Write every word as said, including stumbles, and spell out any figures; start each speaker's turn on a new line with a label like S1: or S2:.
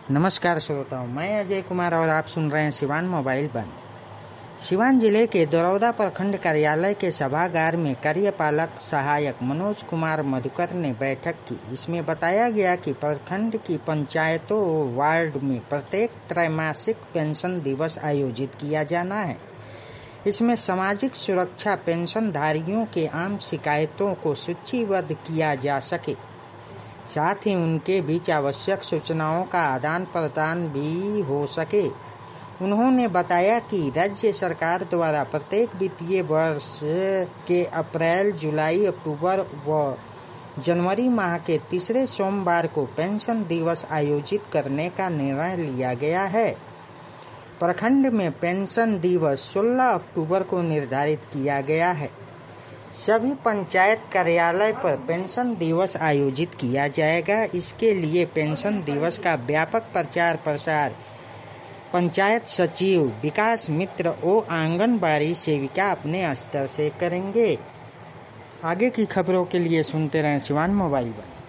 S1: नमस्कार श्रोताओं, मैं अजय कुमार और आप सुन रहे हैं सिवान मोबाइल बंद। सिवान जिले के दरौदा प्रखंड कार्यालय के सभागार में कार्यपालक सहायक मनोज कुमार मधुकर ने बैठक की। इसमें बताया गया कि प्रखंड की पंचायतों और वार्ड में प्रत्येक त्रैमासिक पेंशन दिवस आयोजित किया जाना है। इसमें सामाजिक सुरक्षा पेंशनधारियों के आम शिकायतों को सूचीबद्ध किया जा सके, साथ ही उनके बीच आवश्यक सूचनाओं का आदान प्रदान भी हो सके। उन्होंने बताया कि राज्य सरकार द्वारा प्रत्येक वित्तीय वर्ष के अप्रैल, जुलाई, अक्टूबर व जनवरी माह के तीसरे सोमवार को पेंशन दिवस आयोजित करने का निर्णय लिया गया है। प्रखंड में पेंशन दिवस सोलह अक्टूबर को निर्धारित किया गया है। सभी पंचायत कार्यालय पर पेंशन दिवस आयोजित किया जाएगा। इसके लिए पेंशन दिवस का व्यापक प्रचार प्रसार पंचायत सचिव विकास मित्र और आंगनबाड़ी सेविका अपने स्तर से करेंगे। आगे की खबरों के लिए सुनते रहें सिवान मोबाइल पर।